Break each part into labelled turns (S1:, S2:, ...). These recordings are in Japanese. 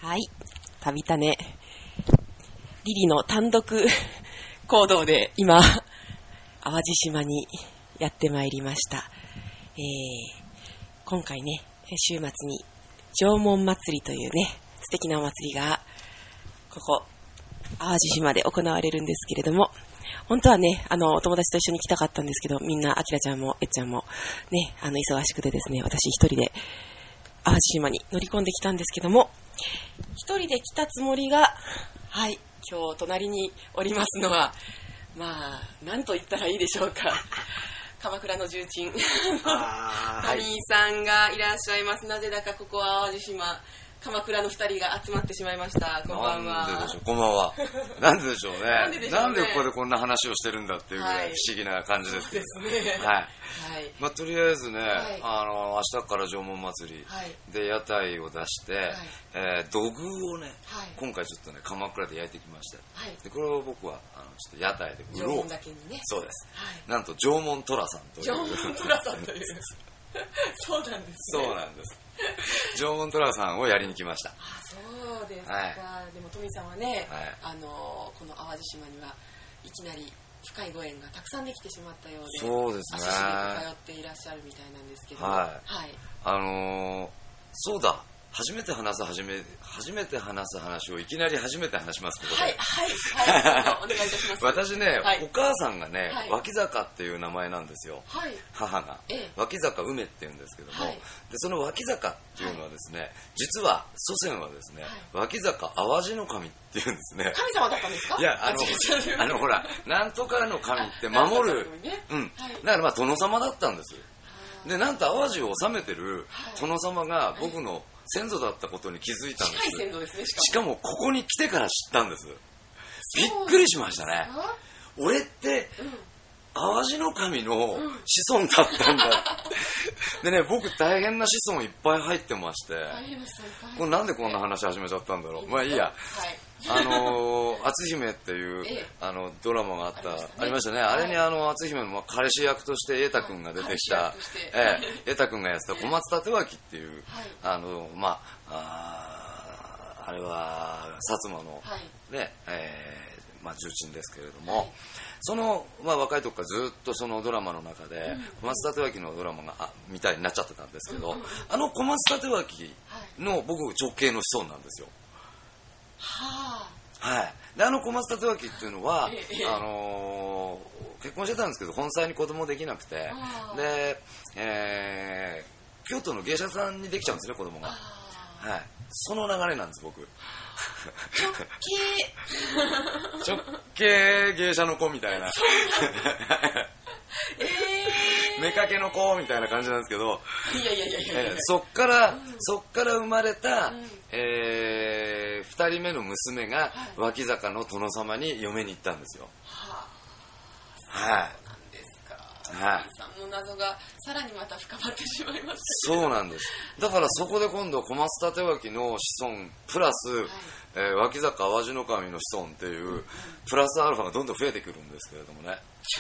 S1: はい、旅種リリの単独行動で今淡路島にやってまいりました。今回ね、週末に縄文祭りというね素敵なお祭りがここ淡路島で行われるんですけれども、本当はねお友達と一緒に来たかったんですけど、みんなあきらちゃんもえっちゃんもね忙しくてですね、私一人で淡路島に乗り込んできたんですけども、一人で来たつもりが、はい、今日隣におりますのは、まあ何と言ったらいいでしょうか、鎌倉の重鎮タミーさんがいらっしゃいます。なぜだかここは淡路島、鎌倉の2人が集まってしまいました。こんばんは。
S2: なんででしょう、こんばんは。なんででしょうね。なんでここでこんな話をしてるんだっていうぐらい不思議な感じですけど。
S1: そうですね。
S2: はい。
S1: はい、
S2: まあ、とりあえずね、
S1: はい、
S2: 明日から縄文祭りで屋台を出して、はい、土偶をね、はい、今回ちょっとね鎌倉で焼いてきました。はい、でこれを僕はちょっと屋台で売ろう。縄
S1: 文だけにね。
S2: そうです。
S1: はい、
S2: なんと縄文寅さんという。
S1: 縄文寅さんという。そうなんですね。
S2: そうなんです。縄文寅さんをやりに来ました。
S1: あ、そうですか。
S2: はい、
S1: でもトミさんはね、
S2: はい、
S1: この淡路島にはいきなり深いご縁がたくさんできてしまったようで、
S2: そうですね。
S1: 足しげく通っていらっしゃるみたいなんですけど、
S2: はい、
S1: はい、
S2: そうだ。初めて話す話をいきなり初めて話しますことで。
S1: はいはい、お願いいたします。
S2: 私ね、
S1: はい、
S2: お母さんがね、
S1: はい、
S2: 脇坂っていう名前なんですよ。
S1: はい、
S2: 母が、脇坂梅って言うんですけども、はい、でその脇坂っていうのはですね、はい、実は祖先はですね、はい、脇坂淡路の神っていうんですね。
S1: 神様だったんですか？
S2: いやほらなんとかの神って守る、うん、だからまあ殿様だったんです。でなんと淡路を治めてる殿様が僕の先祖だったことに気づいたんです。
S1: 近い先祖ですね。
S2: しかもここに来てから知ったんです。びっくりしましたね。俺って、淡路の神の子孫だったんだ。でね、僕大変な子孫いっぱい入ってまして、これなんでこんな話始めちゃったんだろう。まあいいや。篤姫っていうドラマがありましたね。あれに篤姫の彼氏役として瑛太君が出てきた、瑛太君がやってた小松立脇っていう、まああれは薩摩のね、まあ重鎮ですけれども、その、まあ、若い時からずっとそのドラマの中で小松立脇のドラマがみたいになっちゃってたんですけど、小松立脇の僕直系の子孫なんですよ。はい。で小松立脇っていうのは結婚してたんですけど本妻に子供できなくて、で、京都の芸者さんにできちゃうんですね、子供が。はい。その流れなんです、僕。直系芸者の子みたいな。妾の子みたいな感じなんですけど、そっから生まれた、2人目の娘が脇坂の殿様に嫁に行ったんですよ。はい。
S1: はい、さんの謎がさらにまた深まってしまいました。
S2: そうなんです。だからそこで今度小松立脇の子孫プラス、脇坂淡路の神の子孫っていうプラスアルファがどんどん増えてくるんですけれどもね。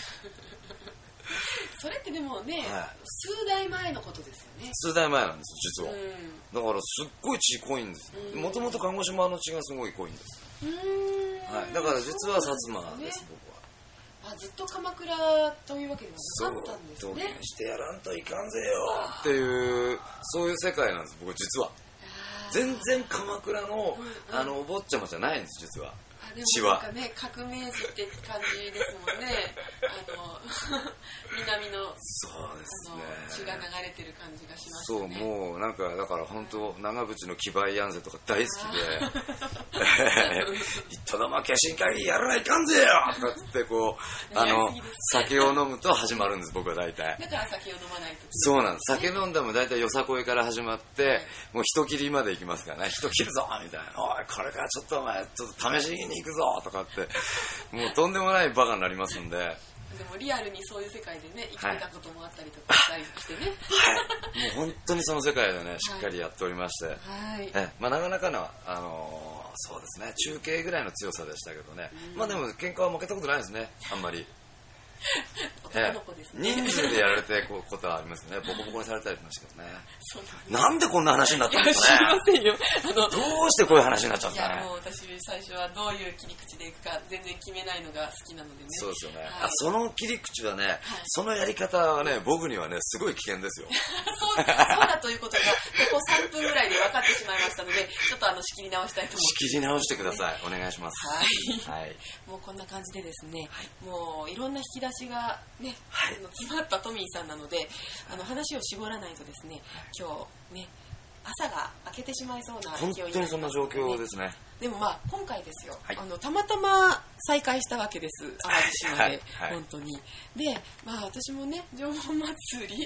S1: それってでもね、数代前のことですよね。
S2: 数代前なんですよ、実は。だからすっごい血濃いんです。もともと鹿児島の血がすごい濃いんです。はい、だから実は薩摩です、僕は。
S1: ずっと鎌倉というわけではなかったんですね。
S2: そう、同源してやらんといかんぜよっていう、そういう世界なんです、僕実は。全然鎌倉の、お坊ちゃまじゃないんです、実は。
S1: 血は。なんかね、革命児って感じですもんね。南の
S2: そうですね、
S1: 血が流れてる感じがします
S2: ね。そう、もうなんかだから本当長渕の騎馬ヤンゼとか大好きで、一斗の負けしんかいやらないかんぜよとかってこう酒を飲むと始まるんです、僕は大体。
S1: だから酒を飲まないと。
S2: そうなんです。酒飲んでも大体よさこいから始まって、もう人切りまで行きますからね。人切るぞみたいな。おいこれからちょっとお前ちょっと試しに行くぞとかってもうとんでもないバカになりますんで。
S1: でもリアルにそういう世界でね生きてたこともあったりとかしたりしてね、
S2: はい、もう本当にその世界でねしっかりやっておりまして、まあなかなかのそうですね中継ぐらいの強さでしたけどね、まあでも喧嘩は負けたことないですね、あんまり。
S1: お男の子ですね。
S2: 人数でやられてことはありますよね。ボコボコにされたりしましたけどね。
S1: そう
S2: なんでこんな話になったんですかね。
S1: いや、知りませんよ。
S2: どうしてこういう話になっちゃっ
S1: いや、
S2: たね。
S1: もう私、最初はどういう切り口でいくか全然決めないのが好きなのでね。
S2: そうですよね。
S1: はい
S2: その切り口はね、そのやり方はね、僕にはね、すごい危険ですよ。
S1: そうだということが、ここ3分ぐらいで分かってしまいましたので、ちょっと仕切り直したいと思います。
S2: 仕切り直してください。お願いします。
S1: はい。
S2: はい。
S1: もうこんな感じでですね、もういろんな引き出しがね、詰まったトミーさんなので、話を絞らないとですね、今日ね、朝が明けてしまいそうな勢いになりますのでね。
S2: 本当にそんな状況ですね。
S1: でもまあ今回ですよ、
S2: はい、
S1: たまたま再会したわけです、淡路島で、
S2: はい、
S1: 本当に。で、まあ私もね、縄文祭り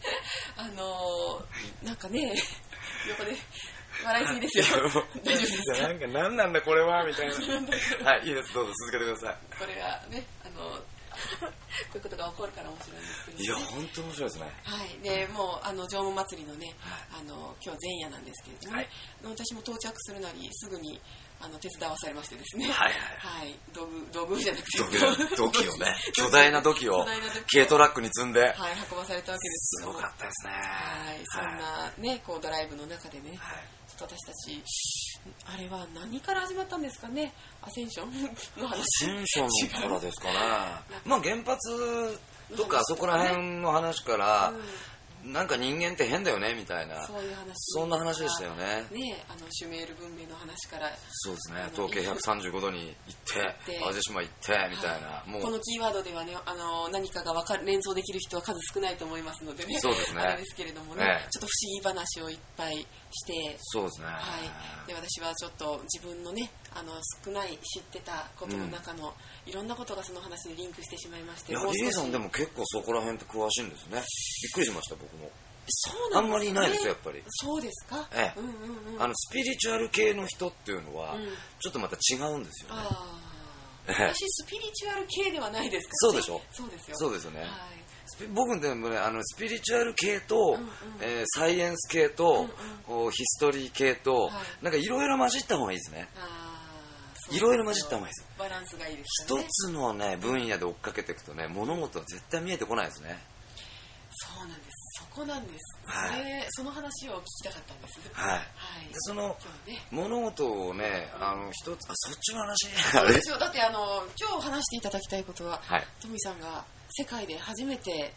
S1: なんかね、横で笑いすぎですよ。大丈夫ですか？
S2: なんか何なんだこれはみたいな。はい、いいです、どうぞ続けてください。
S1: これがね、こういうことが起こるから面白いんですけど、ね、
S2: いや本当面白いですね。
S1: はい、でもう縄文祭りのね、今日前夜なんですけれどもね、私も到着するなりすぐに手伝わされましてですね、はい、道具じゃなくて
S2: 土器をね、巨大な土器を軽トラックに積んで、
S1: はい、運ばされたわけですけども、
S2: すごかったですね。
S1: はい、そんなね、こうドライブの中でね、ちょっと私たちあれは何から始まったんですかね、アセンションの話。ア
S2: センションからですかね。まあ原発とかそこら辺の話から、なんか人間って変だよねみたいな、
S1: そういう話、
S2: そんな話でしたよね。
S1: シュメール文明の話から、
S2: そうですね、統計135度に行って淡路島行ってみたいな、もう
S1: このキーワードではね、何かが連想できる人は数少ないと思思いますのでね、
S2: そうですね、
S1: あれですけれどもね、ちょっと不思議話をいっぱいして、
S2: そうですね、
S1: はい、で私はちょっと自分のね、少ない知ってたことの中の、いろんなことがその話にリンクしてしまいまして、
S2: いや、リーさんでも結構そこら辺って詳しいんですね。びっくりしました、僕も。
S1: そうなんですね、
S2: あんまりいないですよ、やっぱり。
S1: そうですか。
S2: スピリチュアル系の人っていうのは、ちょっとまた違うんですよね。
S1: 私スピリチュアル系ではないですか
S2: らね。そうでしょ。
S1: そうですよ。
S2: そうですよね。僕でもね、スピリチュアル系と、サイエンス系と、ヒストリー系と、なんかいろいろ混じった方がいいですね。いろいろ混じった方がいいです。
S1: バランスがいいですね。
S2: 一つのね、分野で追っかけていくとね、物事は絶対見えてこないですね。
S1: そうなんです。そこなんです。その話を聞きたかったんです。
S2: はい。でその物事をね、一つ、そっちの話。
S1: そうですよ。だって今日話していただきたいことは、トミさんが世界で初めて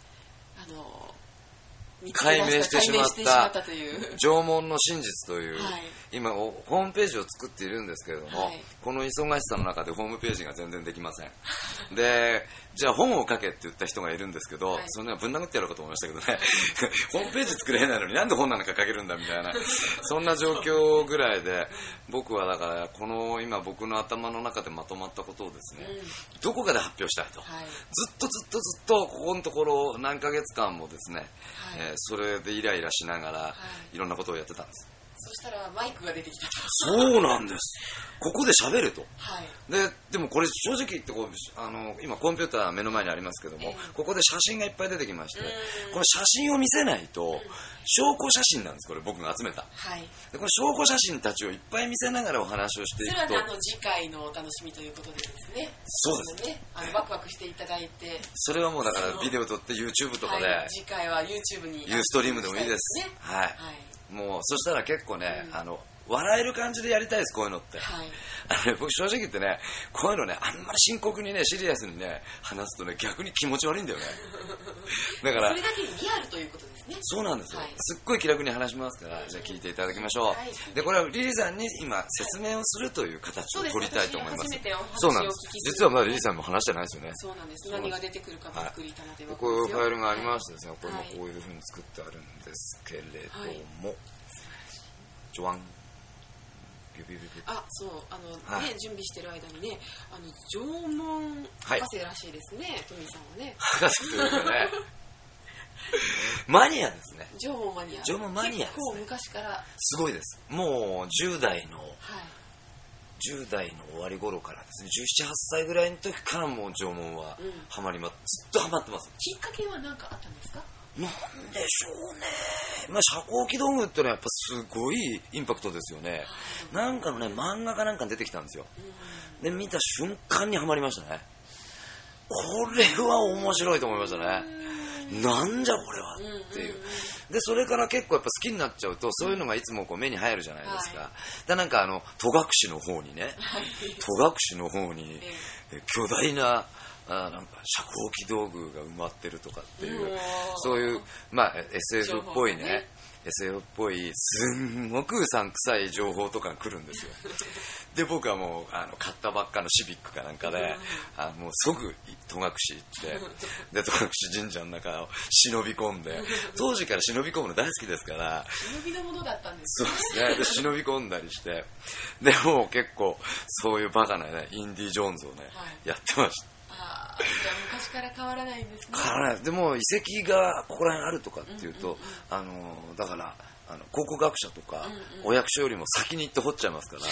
S2: 解明してしまった
S1: という
S2: 縄文の真実という、今ホームページを作っているんですけれども、この忙しさの中でホームページが全然できません。で、じゃあ本を書けって言った人がいるんですけど、そんなぶん殴ってやろうかと思いましたけどねホームページ作れないのになんで本なんか書けるんだみたいなそんな状況ぐらいで、僕はだからこの今僕の頭の中でまとまったことをですね、どこかで発表したいと、ずっとここのところ何ヶ月間もですね、それでイライラしながらいろんなことをやってたんです。
S1: そしたらマイクが出てきたと。
S2: そうなんです。ここで喋れと。でもこれ正直言って今コンピューター目の前にありますけども、ここで写真がいっぱい出てきまして、この写真を見せないと、証拠写真なんです。これ僕が集めた。でこの証拠写真たちをいっぱい見せながらお話をしていくと。
S1: それは次回のお楽しみということでですね。
S2: そうですね。
S1: ワクワクしていただいて。
S2: それはもうだからビデオ撮って YouTube とかで。
S1: 次回は YouTube に。
S2: ユーストリームでもいいです。はい。もうそしたら結構ね、笑える感じでやりたいです、こういうのって。僕正直言ってね、こういうのね、あんまり深刻にね、シリアスにね、話すとね、逆に気持ち悪いんだよね。だから
S1: それだけにリアルということですね。
S2: そうなんですよ。すっごい気楽に話しますから、じゃあ聞いていただきましょう。でこれはリリーさんに今説明をするという形を取りたいと思います。そうなんです。実はまだリリーさんも話してないですよね。
S1: そうなんです。何が出てくるかびっくりたまでわか
S2: こういうファイルがありましてですね、これもこういう風に作ってあるんですけれども、ジョワン。
S1: そう、準備してる間にね、縄文博士らしいですね、トミーさんはね。
S2: 博士というかね、マニアですね。
S1: 縄文マニア。
S2: 縄文マニアですね。
S1: 結構昔から。
S2: すごいです。もう10代の終わり頃からですね、17、8歳ぐらいの時からもう縄文はハマります。ずっとハマってます。
S1: きっかけは何かあったんですか？
S2: なんでしょうね。遮光器道具ってのはやっぱすごいインパクトですよね。なんかのね、漫画かなんかに出てきたんですよ。で、見た瞬間にはまりましたね。 これは面白いと思いましたね。なんじゃこれはっていう。でそれから結構やっぱ好きになっちゃうと、そういうのがいつもこう目に入るじゃないですか。でなんか戸隠の方にね、戸隠の方に巨大ななんか遮光器道具が埋まってるとかっていう、そういうまあ SF っぽいね、SF っぽいすんごくうさんくさい情報とかが来るんですよ。で僕はもう買ったばっかのシビックかなんかで、もう即戸隠行ってで戸隠神社の中を忍び込んで、当時から忍び込むの大好きですから。
S1: 忍びのものだったんです
S2: ね。そうですね。で忍び込んだりして、でもう結構そういうバカなねインディ・ジョーンズをね、やってました。
S1: それは昔から変わらないんですね。
S2: 変わらない。でも遺跡がここら辺あるとかっていうと、だから考古学者とか、お役所よりも先に行って掘っちゃいますから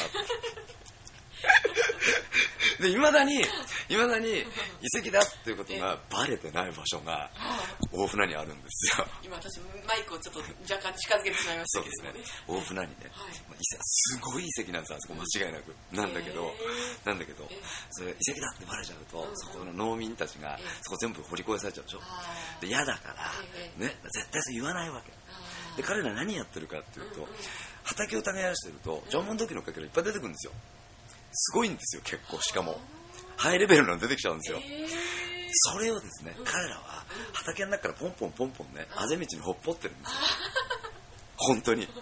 S2: でいまだに遺跡だっていうことがバレてない場所が大船にあるんですよ。
S1: 今私マイクをちょっと若干近づけてしまいましたけどね。
S2: そうですね。大船にね、すごい遺跡なんですよ、あそこ間違いなく。なんだけどそれ遺跡だってバレちゃうと、そこの農民たちがそこ全部掘り越されちゃうでしょ。で嫌だからね、絶対そう言わないわけで、彼ら何やってるかっていうと、畑を耕してると縄文土器のかけらいっぱい出てくるんですよ。すごいんですよ結構。しかもハイレベルなの出てきちゃうんですよ。それをですね、彼らは畑の中からポンポンポンポンね、あぜ道にほっぽってるんですよ本当に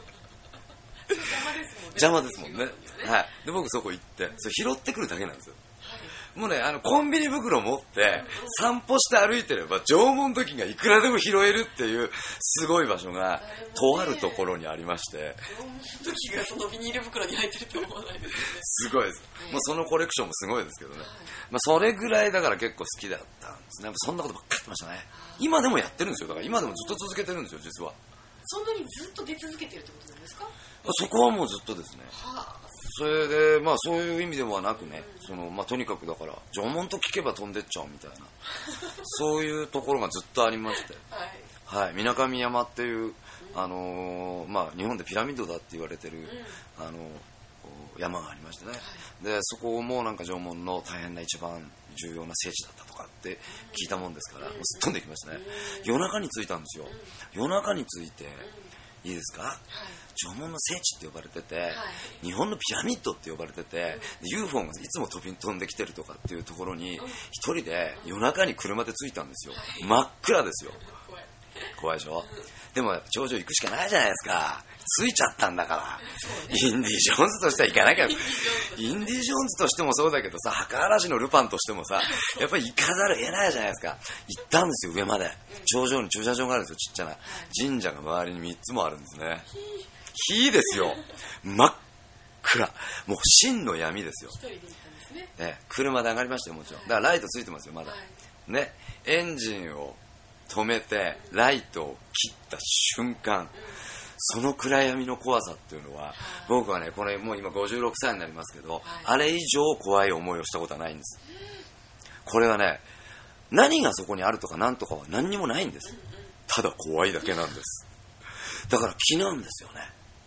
S2: 邪魔ですもんね。はい。で僕そこ行ってそれ拾ってくるだけなんですよ。もうね、コンビニ袋持って散歩して歩いてれば縄文土器がいくらでも拾えるっていうすごい場所がとあるところにありまして、
S1: 縄文土器がそのビニール袋に入ってると思わないですよね。
S2: すごいです。もうそのコレクションもすごいですけどね。まあそれぐらいだから結構好きだったんですね。そんなことばっかりやってましたね。今でもやってるんですよ。だから今でもずっと続けてるんですよ実は。
S1: そんなにずっと出続けてるってことなんですか？
S2: そこはもうずっとですね。それでまあそういう意味ではなくね、とにかくだから縄文と聞けば飛んでっちゃうみたいなそういうところがずっとありまして、はい、水上山っていう日本でピラミッドだって言われてる山がありましてね、でそこもなんか縄文の大変な一番重要な聖地だったとかって聞いたもんですから、もうすっ飛んできましたね。夜中に着いたんですよ。夜中に着いていいですか、縄文の聖地って呼ばれてて、日本のピラミッドって呼ばれてて、UFO がいつも飛んできてるとかっていうところに一人で夜中に車で着いたんですよ。真っ暗ですよ。怖いでしょ。でも頂上行くしかないじゃないですか。着いちゃったんだから、インディ・ジョーンズとしては行かなきゃ。インディ・ジョーンズとしてもそうだけどさ、墓荒らしのルパンとしてもさ、やっぱり行かざるを得ないじゃないですか。行ったんですよ。上まで頂上に駐車場があるんですよ。ちっちゃな神社が周りに3つもあるんですね。火ですよ。真っ暗。もう真の闇ですよ。
S1: 一人で行ったんですね。
S2: 車で上がりましたよ、もちろん。だからライトついてますよ、まだ。ね、エンジンを止めてライトを切った瞬間、その暗闇の怖さっていうのは、僕はね、これもう今56歳になりますけど、あれ以上怖い思いをしたことはないんです。これはね、何がそこにあるとか何とかは何にもないんです。ただ怖いだけなんです。だから木なんですよね。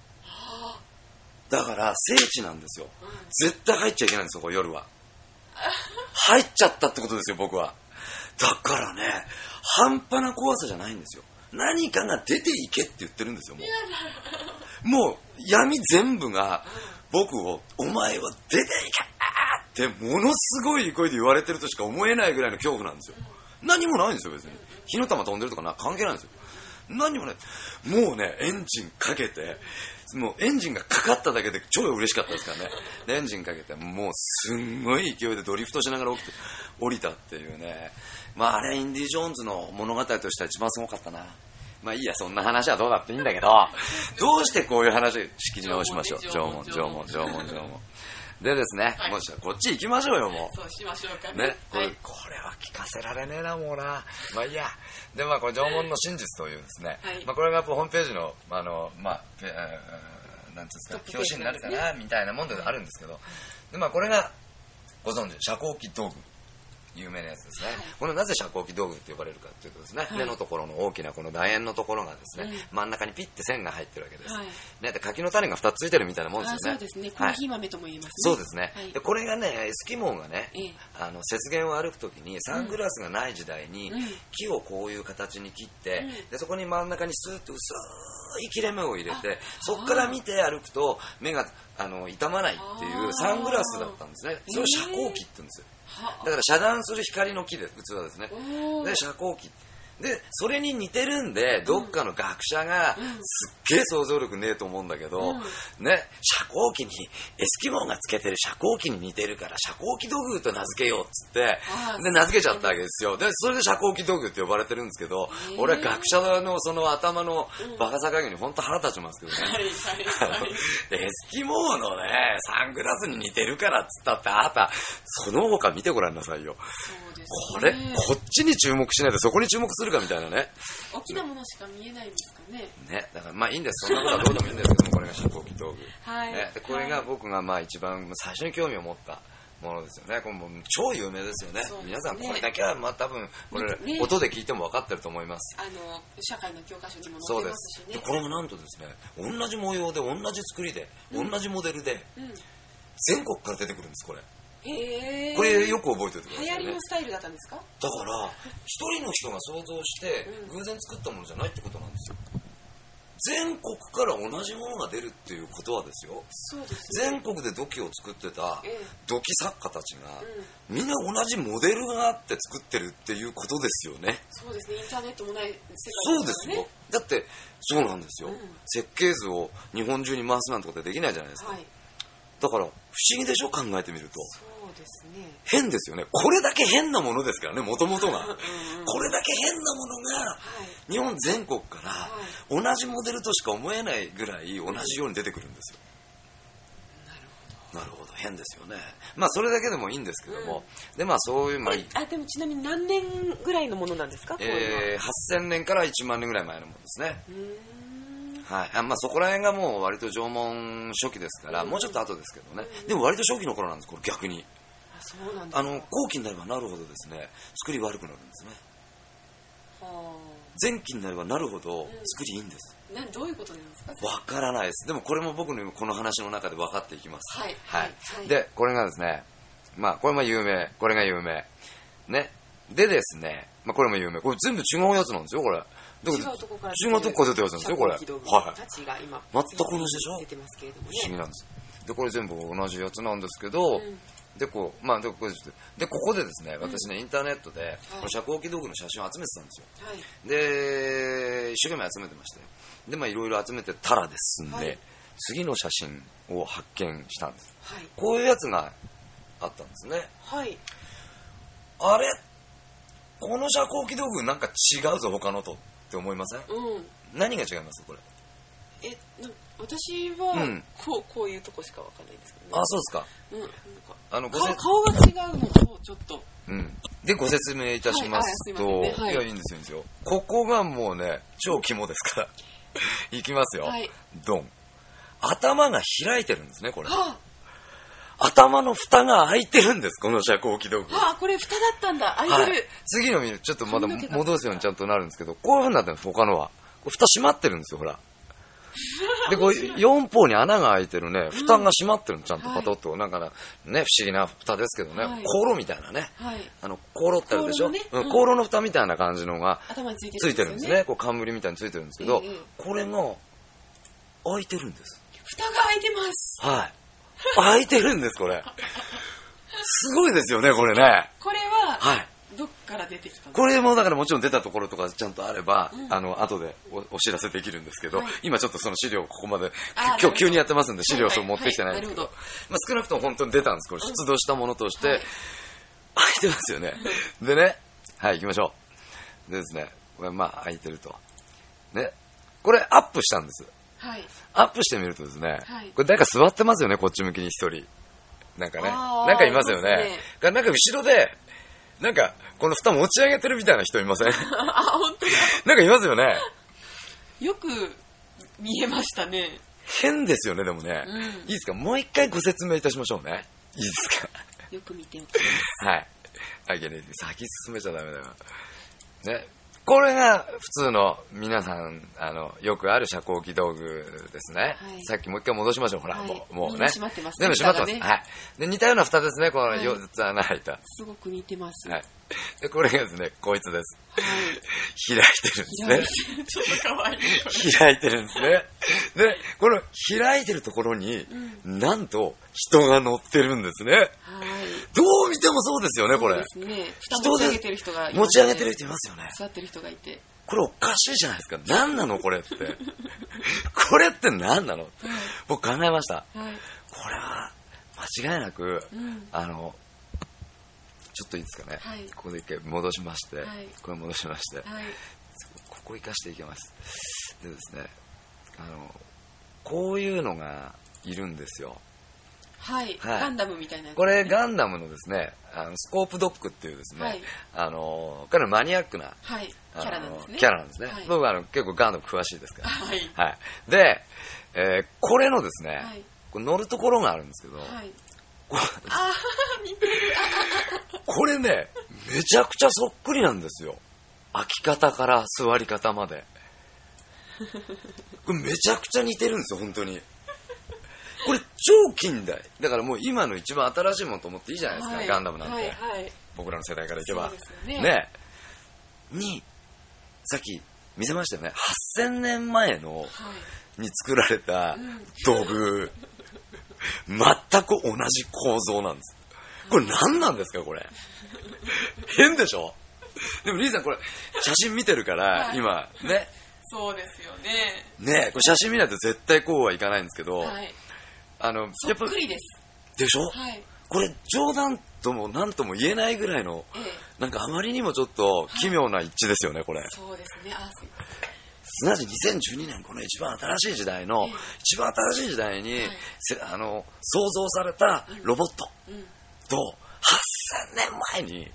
S2: だから聖地なんですよ。絶対入っちゃいけないんですよ、これ夜は。入っちゃったってことですよ、僕は。だからね、半端な怖さじゃないんですよ。何かが出ていけって言ってるんですよ。もう闇全部が僕を、お前は出ていけってものすごい声で言われてるとしか思えないぐらいの恐怖なんですよ。何もないんですよ、別に。火の玉飛んでるとか関係ないんですよ。何もない。もうね、エンジンかけて、もうエンジンがかかっただけで超嬉しかったですからね。でエンジンかけてもうすんごい勢いでドリフトしながら降りたっていうね。あれインディ・ジョーンズの物語としては一番すごかったな。いいや、そんな話はどうだっていいんだけど、どうしてこういう話仕切り直しましょう。縄文でですね、もしこっち行きましょうよ。もう
S1: そうしましょうか
S2: ね。これは聞かせられねえな、もうな。いいや。でこれ縄文の真実というですね、これがホームページのなんていうんですか、表紙になるかなみたいなもんであるんですけど、でこれがご存知遮光器道具、 有名なやつですね、
S1: はい、
S2: このなぜ遮光器道具って呼ばれるかというとですね、
S1: はい、
S2: 根のところの大きなこの楕円のところがですね、真ん中にピッて線が入ってるわけです、ね、で柿の種が2つついてるみたいなもんですよね。
S1: そうですね、コーヒー豆とも言いますね、
S2: そうですね、でこれがねエスキモーがね、雪原を歩くときにサングラスがない時代に、木をこういう形に切って、でそこに真ん中にスーッと薄い切れ目を入れて、そこから見て歩くと目が傷まないっていうサングラスだったんですね。それを遮光器って言うんですよ。だから遮断する光の器です、器ですね。で遮光器でそれに似てるんで、どっかの学者がすっげえ想像力ねえと思うんだけど、ね、遮光器にエスキモーがつけてる遮光器に似てるから遮光器土偶と名付けようっつってで名付けちゃったわけですよ。でそれで遮光器土偶って呼ばれてるんですけど、俺は学者のその頭のバカさ加減に本当腹立ちますけどね。エスキモーのねサングラスに似てるからっつったってあなたその他見てごらんなさいよ。これこっちに注目しないでそこに注目するかみたいなね。
S1: 大きなものしか見えないんですかね。
S2: ね、だからまあいいんです。そんなことはどうでもいいんですけども、これが遮光器道具。
S1: はい。
S2: ね、でこれが僕がまあ一番最初に興味を持ったものですよね。これも超有名ですよね。皆さんこれだけはまあ多分これ、音で聞いても分かってると思います。
S1: 社会の教科書にも載ってますしね。
S2: そうです。でこれもなんとですね、同じ模様で同じ作りで、同じモデルで、全国から出てくるんですこれ。これよく覚えておいてくださいね。
S1: 流行りのスタイルだったんですか？
S2: だから一人の人が想像して偶然作ったものじゃないってことなんですよ。全国から同じものが出るっていうことはですよ。
S1: そうですね。
S2: 全国で土器を作ってた土器作家たちがみんな同じモデルがあって作ってるっていうことですよね。
S1: そうですね。インターネットもない世界
S2: そうですよ。だってそうなんですよ。設計図を日本中に回すなんてことはできないじゃないですか。だから不思議でしょ、考えてみると。
S1: そうですね。
S2: 変ですよね。これだけ変なものですからね、もともとが。これだけ変なものが日本全国から同じモデルとしか思えないぐらい同じように出てくるんですよ。なるほど。変ですよね。まあそれだけでもいいんですけども、でまあそういう
S1: でもちなみに何年ぐらいのものなんですか
S2: ？8000年から1万年ぐらい前のものですね。はい、まあそこら辺がもう割と縄文初期ですから、もうちょっと後ですけどね、でも割と初期の頃なんです、これ逆に。
S1: そうなんですか。
S2: 後期になればなるほどですね、作り悪くなるんですね。前期になればなるほど作りいいんです。
S1: どういうことなんですか？
S2: わからないです。でもこれも僕のこの話の中で分かっていきます。
S1: はい。
S2: でこれがですね、まあこれも有名、これが有名ね。でですね、まあこれも有名、これ全部違うやつなんですよこれ。
S1: 違うとこから
S2: 出たやつなんですよこれ。はい。全く同じでしょ。
S1: 出てますけれどもね。
S2: 不思議なんです。でこれ全部同じやつなんですけど、でこうまあでここでですね、私ねインターネットでこの遮光器道具の写真を集めてたんですよ。で一生懸命集めてまして、でまあいろいろ集めてたらですね、次の写真を発見したんです。こういうやつがあったんですね。あれこの遮光器道具なんか違うぞ他のとって思いません？何が違いますこれ？
S1: 私はこういうとこしかわかんないんですけどね。
S2: あ、そうですか。
S1: 顔が違うのとちょっと。
S2: でご説明いたしますと、いやいいんですよ。ここがもうね超肝ですから。いきますよ。ドン。頭が開いてるんですねこれ。頭の蓋が開いてるんですこの遮光器道具。
S1: これ蓋だったんだ。開いてる。
S2: 次の見るちょっとまだ戻すようにちゃんとなるんですけど、こういう風になってるんです他のは。蓋閉まってるんですよほら。でこう4方に穴が開いてるね蓋が閉まってるのちゃんとパトッと、なんかね不思議な蓋ですけどね、香炉みたいなね、香炉ってあるでしょ、香炉の蓋みたいな感じのがついてるんですね。こう冠みたいについてるんですけど、これが開いてるんです。
S1: 蓋が開いてます。
S2: 開いてるんですこれ。すごいですよねこれね。
S1: これはどっから出てきたの？
S2: これもだからもちろん出たところとかちゃんとあれば、後でお知らせできるんですけど、今ちょっとその資料ここまで今日急にやってますんで資料持ってきてないんですけど、少なくとも本当に出たんです。これ出土したものとして開いてますよね。でね、行きましょう。でですね、これ開いてるとね、これアップしたんです。アップしてみるとですね、これ誰か座ってますよねこっち向きに一人。なんかね、なんかいますよね。なんか後ろでなんかこの蓋持ち上げてるみたいな人いません？
S1: 本当だ。
S2: なんかいますよね。
S1: よく見えましたね。
S2: 変ですよねでもね。いいですか、もう一回ご説明いたしましょうね。いいですか。
S1: よく見ておきます。
S2: 先進めちゃダメだよ。ね。これが普通の皆さんよくある遮光器道具ですね、はい、さっきもう一回戻しましょう。ほら、はい、もうね
S1: 閉まってます、
S2: 全部閉まってます、ね、はい、で似たような蓋ですね、この4つ穴開いた、
S1: すごく似てます、
S2: はい、でこれがですねこいつです、はい、開いてるんですね。
S1: ちょっとかわいい
S2: 開いてるんですね。でこの開いてるところに、なんと人が乗ってるんですね、はい、どう見てもそうですよね、これ。
S1: そうですね。蓋持ち上げてる人がいますね。
S2: 持ち上げてる人いますよね。
S1: 座ってる人がいて。
S2: これおかしいじゃないですか。何なのこれって。これって何なの、はい、僕考えました、はい、これは間違いなく、ちょっといいですかね、はい、ここで一回戻しまして、はい、これ戻しまして、はい、ここ生かしていきます。でですね、こういうのがいるんですよ。
S1: はい、はい、ガンダムみたいなやつ、ね、
S2: これガンダムのですねスコープドッグっていうですね、はい、かなりマニアックな、
S1: はい、キャラなんですね。
S2: キャラなんですね、はい、僕結構ガンダム詳しいですから、
S1: はい
S2: はい、で、これのですね、はい、これ乗るところがあるんですけど、はい、
S1: 似てる
S2: これねめちゃくちゃそっくりなんですよ。開き方から座り方までこれめちゃくちゃ似てるんですよ本当に。これ超近代だからもう今の一番新しいものと思っていいじゃないですか、はい、ガンダムなんて、はいはい、僕らの世代からいけば、ねにさっき見せましたよね、8000年前の、に作られた道具、全く同じ構造なんです。これ何なんですかこれ変でしょ。でもリーさんこれ写真見てるから、今ね、
S1: そうですよね。
S2: ね、これ写真見ないと絶対こうはいかないんですけど、
S1: やっぱりです
S2: でしょ、はい、これ冗談とも何とも言えないぐらいの、なんかあまりにもちょっと奇妙な一致ですよねこれ。
S1: そうですね。
S2: すなわち2012年この一番新しい時代の、一番新しい時代に、創造されたロボットと8000年前に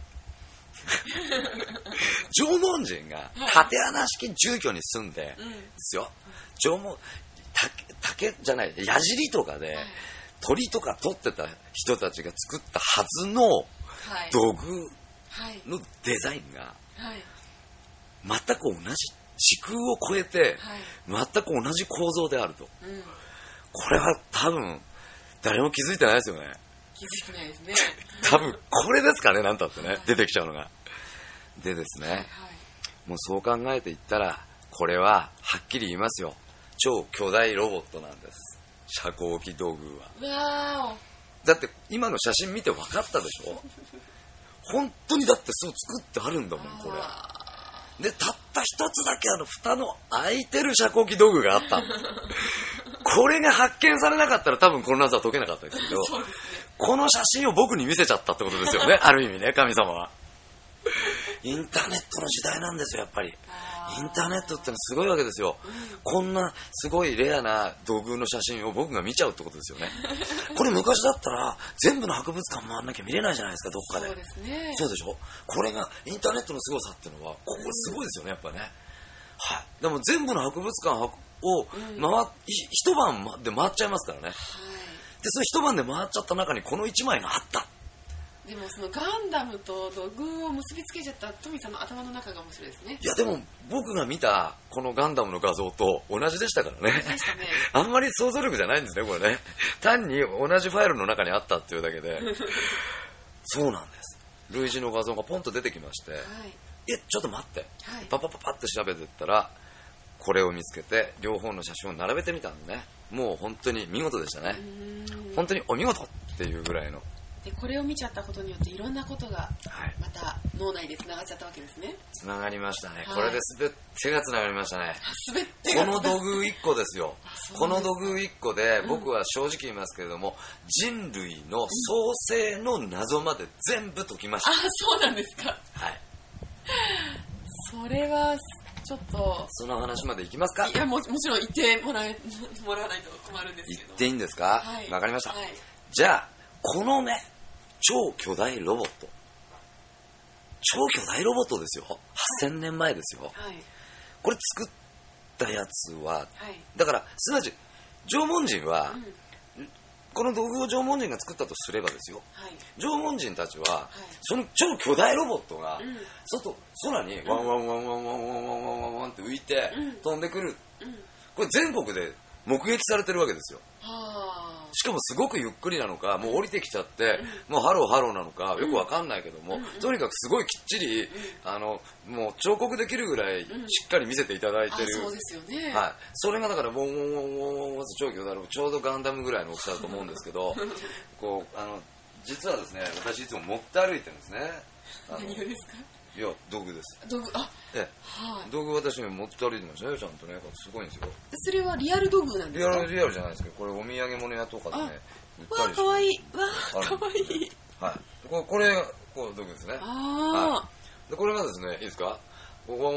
S2: 縄文人が竪穴式住居に住んでですよ、縄文竹じゃない矢尻とかで鳥とか取ってた人たちが作ったはずの道具のデザインが全く同じ時空を超えて全く同じ構造であると、これは多分誰も気づいてないですよね。
S1: 気づいてないですね
S2: 多分これですかね、なんたってね、出てきちゃうのが。でですね、もうそう考えていったらこれははっきり言いますよ、超巨大ロボットなんです、遮光器道具は。だって今の写真見て分かったでしょ本当にだってそう作ってあるんだもんこれで。たった一つだけ蓋の開いてる遮光器道具があったこれが発見されなかったら多分この謎は解けなかったですけど、この写真を僕に見せちゃったってことですよねある意味ね、神様は。インターネットの時代なんですよやっぱり。インターネットってのはすごいわけですよ、こんなすごいレアな道具の写真を僕が見ちゃうってことですよねこれ昔だったら全部の博物館回んなきゃ見れないじゃないですかどっかで。
S1: そうですね。
S2: そうでしょ。これがインターネットの凄さっていうのはここすごいですよねやっぱね、はい。でも全部の博物館を一晩で回っちゃいますからね、でその一晩で回っちゃった中にこの一枚があった。
S1: でもそのガンダムと土偶を結びつけちゃったトミさんの頭の中が面白いですね。
S2: いやでも僕が見たこのガンダムの画像と同じでしたからね。あんまり想像力じゃないんですねこれね。単に同じファイルの中にあったっていうだけでそうなんです。類似の画像がポンと出てきまして、はい、ちょっと待って、はい、パパって調べてったらこれを見つけて両方の写真を並べてみたんでね、もう本当に見事でしたね。本当にお見事っていうぐらいの。
S1: でこれを見ちゃったことによっていろんなことがまた脳内でつながっちゃったわけですね。
S2: つながりましたね、これで全てがつながりましたね。
S1: こ
S2: の土偶1個ですよ。この土偶1個で僕は正直言いますけれども、人類の創生の謎まで全部解きました。
S1: そうなんですか。
S2: はい。
S1: それはちょっと
S2: その話までいきますか。
S1: いや もちろん言ってもらわないと困るんですけど。
S2: 言っていいんですか。はい、わかりました、はい、じゃあこのね超巨大ロボットですよ。8000年前ですよ、はい、これ作ったやつは、はい、だからすなわち縄文人は、 この道具を縄文人が作ったとすればですよ、
S1: はい。
S2: 縄文人たちは、
S1: はい。
S2: その超巨大ロボットが
S1: うん。
S2: 空にワンワンワンワンワンワンワンワンワンワンって浮いて
S1: うん
S2: 飛んでくる、
S1: うん。
S2: これ全国で目撃されてるわけですよ。
S1: は
S2: しかもすごくゆっくりなのか、もう降りてきちゃって、もうハローハローなのかよくわかんないけども、とにかくすごいきっちり、もう彫刻できるぐらいしっかり見せていただい
S1: あ。
S2: てる、
S1: そうですよね。
S2: はい、それがだからボンボンボンボンボン超巨大ロボット、ちょうどガンダムぐらいの大きさだと思うんですけどこう実はですね、私いつも持って歩いてるんですね。
S1: 何がですか？
S2: いや道具です。
S1: 道具、あ、
S2: ええ、
S1: はい。
S2: 道具私ね持って歩いてましたね、ちゃんとね。すごいんですよ。
S1: それはリアル道具なんですか？
S2: リアルじゃないですけど、これお土産物屋とかでね売った
S1: わあ、
S2: りして
S1: かわいい。わあ、
S2: ある
S1: かわいい。
S2: はい、これがこう道具ですね。
S1: あ
S2: でこれがですね、いいですか、ゴゴー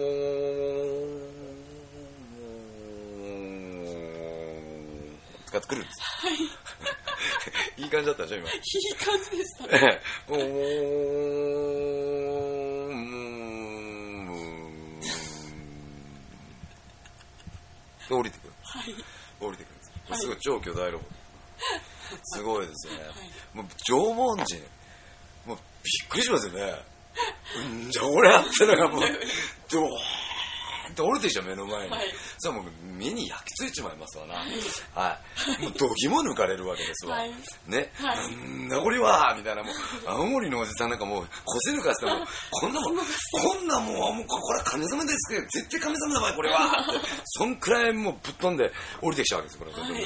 S2: ン使ってくるんです。
S1: あ。はい。
S2: いい感じだったでしょ今。
S1: いい感じでしたね。
S2: おで降りてくる。
S1: はい。
S2: 降りてくるんです。
S1: はい
S2: すごい超巨大ロボット。すごいですよね。
S1: はい。
S2: もう縄文人、もうびっくりしますよね。じゃあ俺やってのがもうドーンって降りてきちゃう目の前に。
S1: はい。
S2: それはもう目に焼き付いちまいますわな。はい。もう度肝抜かれるわけですわ。
S1: はい。
S2: ね、
S1: はい
S2: なんだこれはみたいな、もう青森のおじさんなんかもうこせるかしてもこんなもんこれは神様ですけど絶対神様だわこれはってそんくらいもうぶっ飛んで降りてきちゃうわけですこれ。
S1: はい。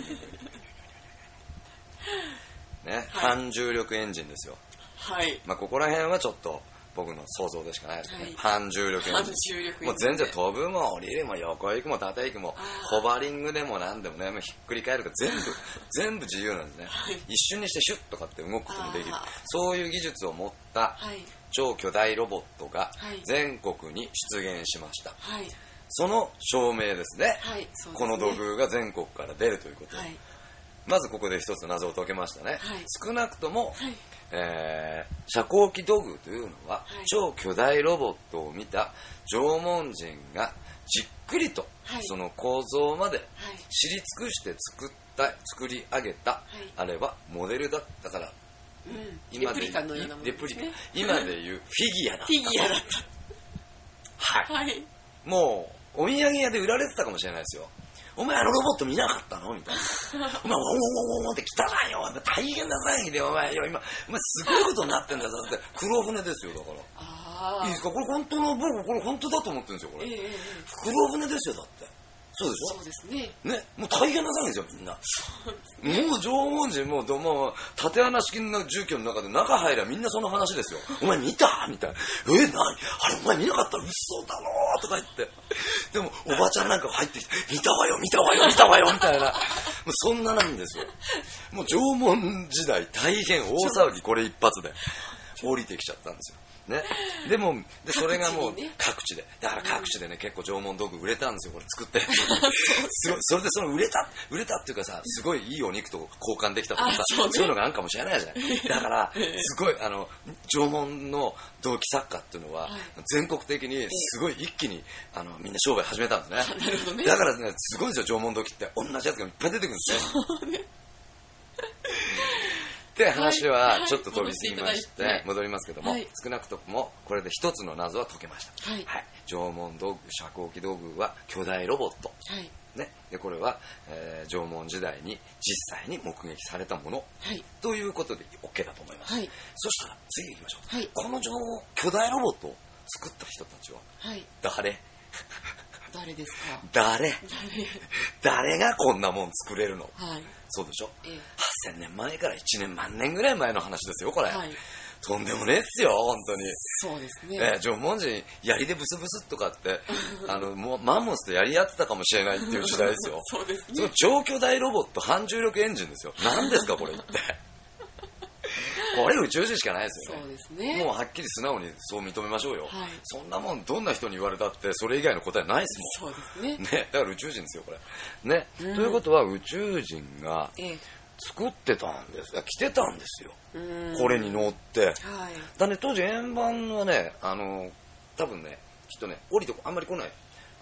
S2: ね、反重力エンジンですよ。
S1: はい。
S2: まあここら辺はちょっと僕の想像でしかないですね。
S1: はい、
S2: 反重力エンジン。
S1: 反重力エンジン。
S2: もう全然飛ぶも降りるも横行くも縦行くもホバリングでも何でもね、もうひっくり返るか全部自由なんですね。
S1: はい、
S2: 一瞬にしてシュッとかって動くこともできる。
S1: あ、
S2: そういう技術を持った超巨大ロボットが全国に出現しました。
S1: はい、
S2: その証明ですね。
S1: はい、そうですね。
S2: この土偶が全国から出るということで、はい、まずここで一つ謎を解けましたね。はい、少なくとも、はい、遮光器土偶というのは、はい、超巨大ロボットを見た縄文人がじっくりとその構造まで知り尽くして作り上げた、はい、あれはモデルだったから、
S1: うん、今でレプリカのようなものですね。
S2: レプリカ、今でいうフィギュアだった。
S1: フィギュアだった。
S2: はい。はい、もうお土産屋で売られてたかもしれないですよ。お前あのロボット見なかったのみたいな。お前、おって汚いよ。大変な騒ぎで、お前すごいことになってんだぞって。黒船ですよ、だから。いいですか、これ本当の、僕、これ本当だと思ってるんですよ、これ。黒船ですよ、だって。そうでしょ。
S1: そうですね。
S2: ね、もう大変な騒ぎですよ、みんな。もう縄文人、もう、縦穴式の住居の中で中入りゃみんなその話ですよ。お前見たみたいな。何あれお前見なかった嘘だろとか言って。でも、おばちゃんなんか入ってきて、見たわよみたいな。もうそんななんですよ。もう縄文時代大変大騒ぎ、これ一発で降りてきちゃったんですよ。ね、でもそれがもう各地で、だから各地でね、結構縄文道具売れたんですよ、これ作ってそれでその売れたっていうかさ、すごいいいお肉と交換できたとかさ、そういうのがあるかもしれないじゃない。だからすごい縄文の銅器作家っていうのは全国的にすごい一気にみんな商売始めたんですね。だからね、すごいんですよ、縄文土器って同じやつがいっぱい出てくるんですね。って話はちょっと飛び過ぎまして戻りますけども、はい、少なくともこれで一つの謎は解けました。はい、はい、縄文道具、遮光器道具は巨大ロボット、はい、ね、でこれは、縄文時代に実際に目撃されたもの、はい、ということで OK だと思います。はい、そしたら次行きましょう。はい、この巨大ロボットを作った人たちは
S1: 誰ですか？
S2: 誰がこんなもん作れるの？はい、そうでしょ、8000年前から1万年ぐらい前の話ですよ、これ。はい、とんでもねえっすよ、本当に。
S1: そうですね。
S2: 縄文人、槍でブスブスとかって、もうマンモスと槍やってたかもしれないっていう時代ですよ。
S1: そうですね。
S2: その超巨大ロボット、反重力エンジンですよ。何ですか、これって。これ宇宙人しかないですよね。
S1: そうですね。
S2: もうはっきり素直にそう認めましょうよ。はい、そんなもんどんな人に言われたってそれ以外の答えないです
S1: もん。そうですね。
S2: ね、だから宇宙人ですよこれ。ね、ということは宇宙人が作ってたんです。来てたんですよ。これに乗って。はい、だね、当時円盤はね、多分ね、きっとね、降りてあんまり来ない。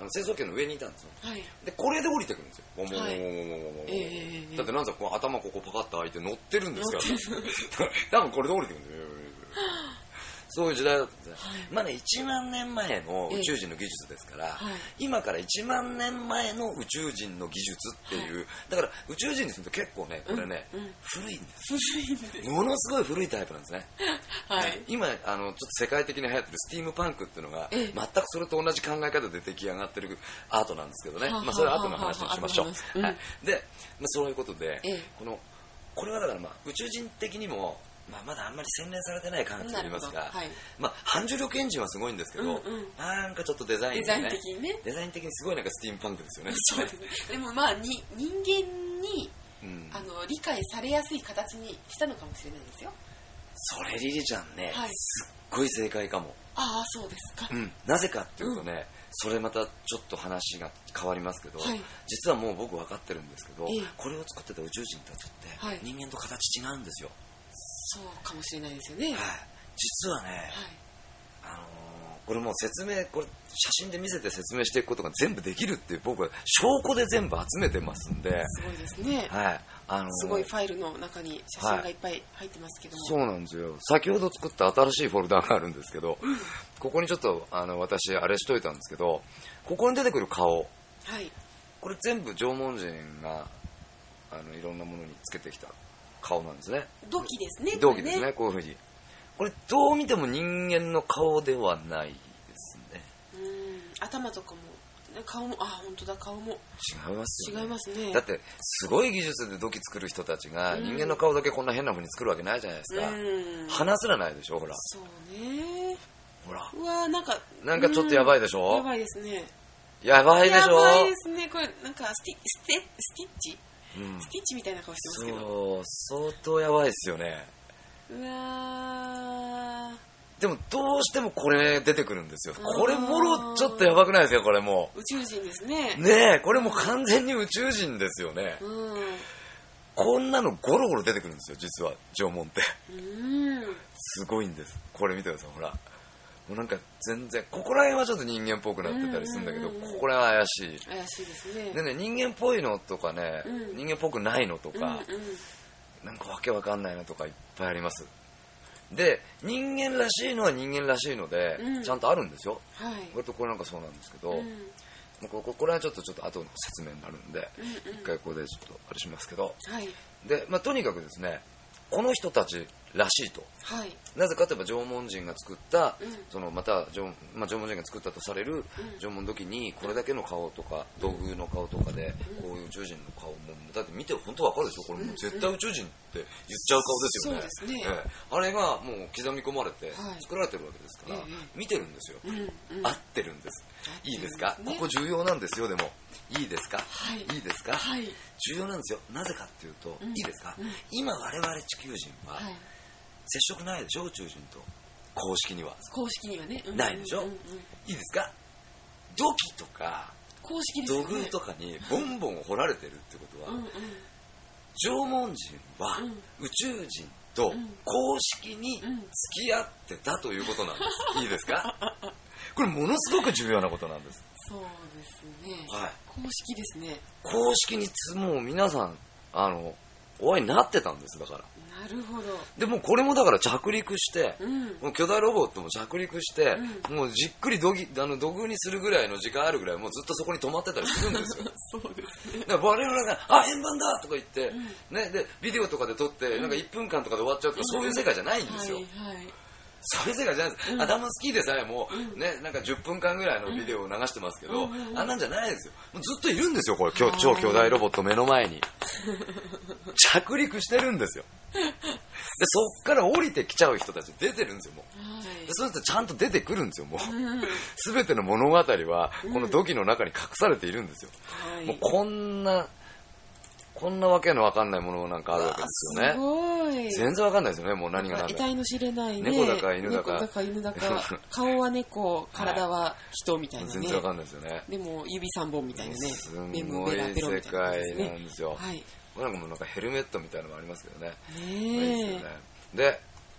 S2: 成層圏の上にいたんですよ、
S1: はい、
S2: でこれで降りてくるんですよ、もももももももも、だってなんかこう頭ここパカッと開いて乗ってるんですから多分これで降りてくるんですよそういう時代だったんですね、はい、まあね1万年前の宇宙人の技術ですから、今から1万年前の宇宙人の技術っていう、だから宇宙人にすると結構ねこれね、古いんですものすごい古いタイプなんですね、はい、今ちょっと世界的に流行ってるスティームパンクっていうのが、全くそれと同じ考え方で出来上がってるアートなんですけどね、まあそれは後の話にしましょう、はい、で、まあ、そういうことで、これはだからまあ宇宙人的にもまだあんまり洗練されてない感じといいますか、はい、反重力エンジンはすごいんですけど、なんかちょっとデザイン的にすごいなんかスティームパンクですよね。
S1: そうですね。でもまあ人間に、理解されやすい形にしたのかもしれないですよ。
S2: それリリちゃんね、すっごい正解かも。
S1: ああ、そうですか。
S2: なぜかっていうとね、それまたちょっと話が変わりますけど、実はもう僕分かってるんですけど、これを作ってた宇宙人たちって人間と形違うんですよ。
S1: そうかもしれないですよね。
S2: 実はね、これもうこれ写真で見せて説明していくことが全部できるっていう、僕は証拠で全部集めてますんで。
S1: すごいですね。すごいファイルの中に写真がいっぱい入ってますけども。
S2: そうなんですよ。先ほど作った新しいフォルダがあるんですけど、ここにちょっと私あれしといたんですけど、ここに出てくる顔、これ全部縄文人がいろんなものにつけてきた顔なんですね。
S1: 土器ですね。
S2: 土器ですね、こういうふうに。これどう見ても人間の顔ではないですね。
S1: 頭とかも顔も、本当だ、顔も
S2: 違いますよね。
S1: 違いますね。
S2: だってすごい技術で土器作る人たちが人間の顔だけこんな変な風に作るわけないじゃないですか。鼻すらないでしょ、ほら。
S1: そうね。
S2: ほら。
S1: うわ、なんか
S2: ちょっとやばいでしょ。
S1: やばいですね。
S2: やばいでしょ。
S1: やばいですね。これなんかスティッチスティッチみたいな顔してますけど。
S2: 相当やばいですよね。
S1: うわ
S2: でもどうしてもこれ出てくるんですよ。これもろちょっとやばくないですか、これも
S1: う。宇宙人ですね。
S2: ねえ、これも完全に宇宙人ですよね。こんなのゴロゴロ出てくるんですよ、実は縄文って。すごいんです。これ見てください、ほら。もうなんか全然ここら辺はちょっと人間っぽくなってたりするんだけど、ここら辺は怪しい
S1: ですね。
S2: でね、人間っぽいのとかね、人間っぽくないのとか、なんかわけわかんないのとかいっぱいあります。で人間らしいのは人間らしいので、ちゃんとあるんですよ。これなんかそうなんですけど、これはちょっと後の説明になるんで、一回ここでちょっとあれしますけど、でとにかくですね、この人たちらしいと、なぜかといえば縄文人が作った、そのまた縄文人が作ったとされる縄文土器にこれだけの顔とか土偶の顔とかで、こういう宇宙人の顔もだって見て本当わかるでしょ、これもう絶対宇宙人って言っちゃう顔ですよね。
S1: そうですね。
S2: あれがもう刻み込まれて作られてるわけですから、見てるんですよ。合ってるんです。いいですか、ここ重要なんですよ。でもいいですか、いいですか、重要なんですよ。なぜかっていうと、いいですか、今我々地球人は接触ないでしょ、宇宙人と。公式には
S1: ね、
S2: ないでしょ。いいですか、土器とか土偶とかにボンボン掘られてるってことは、縄文人は宇宙人と公式に付き合ってたということなんです。いいですか、これものすごく重要なことなんです。
S1: そうですね。公式ですね。
S2: 公式にもう皆さんお会いになってたんです。だから
S1: なるほど。
S2: でもこれもだから着陸して、もう巨大ロボットも着陸して、もうじっくり土偶にするぐらいの時間あるぐらい、もうずっとそこに止まってたりするんですよ。
S1: そうですね。
S2: だから我々が円盤だとか言って、でビデオとかで撮ってなんか1分間とかで終わっちゃうと、そういう世界じゃないんですよ。そういう世界じゃないです。頭好きでさえもね、なんか10分間ぐらいのビデオを流してますけど、あんなんじゃないですよ。もうずっといるんですよ、これ超巨大ロボット目の前に着陸してるんですよ。でそっから降りてきちゃう人たち出てるんですよ、もう。でそうするとちゃんと出てくるんですよ、もう。全ての物語はこの土器の中に隠されているんですよ。もうこんなわけのわかんないものなんかあるわけですよね。
S1: すごい。
S2: 全然わかんないですよね、もう何が何だか。
S1: 得体の知れないね。
S2: 猫だか犬だか。
S1: 顔は猫、体は人みたいなね。
S2: 全然わかんないですよね。
S1: でも指3本みたいなね。
S2: すごい世界なんですよ。これなんかもうなんかヘルメットみたいなのもありますけどね。
S1: ねえ。
S2: で、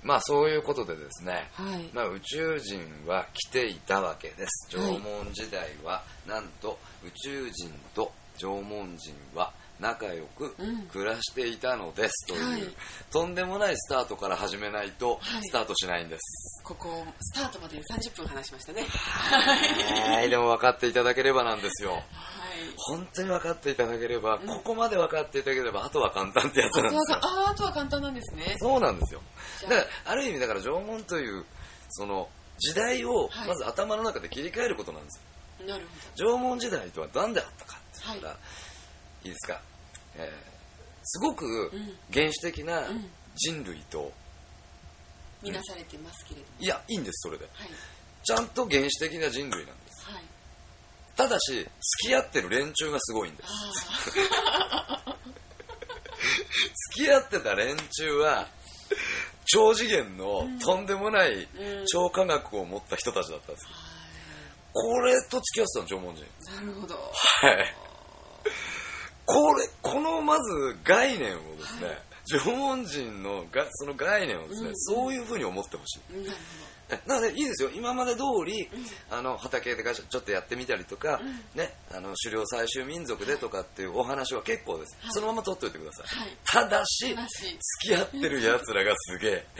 S2: まあそういうことでですね、
S1: はい。
S2: まあ、宇宙人は来ていたわけです。縄文時代はなんと宇宙人と縄文人は仲良く暮らしていたのですという、
S1: はい、
S2: とんでもないスタートから始めないとスタートしないんです。
S1: ここスタートまで30分話しましたね。
S2: はい、でも分かっていただければなんですよ。
S1: はい、
S2: 本当に分かっていただければ、ここまで分かっていただければあとは簡単ってやつなんですよ。
S1: あとは簡単なんですね。
S2: そうなんですよ。だからある意味だから縄文というその時代をまず頭の中で切り替えることなんですよ。
S1: なるほど。
S2: 縄文時代とは何であったかって言ったら、いいですか、すごく原始的な人類と、
S1: 見なされてますけれども、
S2: いやいいんです。それで、
S1: はい、
S2: ちゃんと原始的な人類なんです、
S1: はい、
S2: ただし付き合ってる連中がすごいんです。付き合ってた連中は超次元のとんでもない超科学を持った人たちだったんです、これと付き合ってたの縄文人。
S1: なるほど。
S2: はい。このまず概念をですね、縄文人のその概念をですね、そういうふうに思ってほしい。
S1: なるほど。
S2: なのでいいですよ。今まで通り、畑でちょっとやってみたりとか、ね、狩猟採集民族でとかっていうお話は結構です、そのまま取っておいてください、ただし付き合ってるやつらがすげえ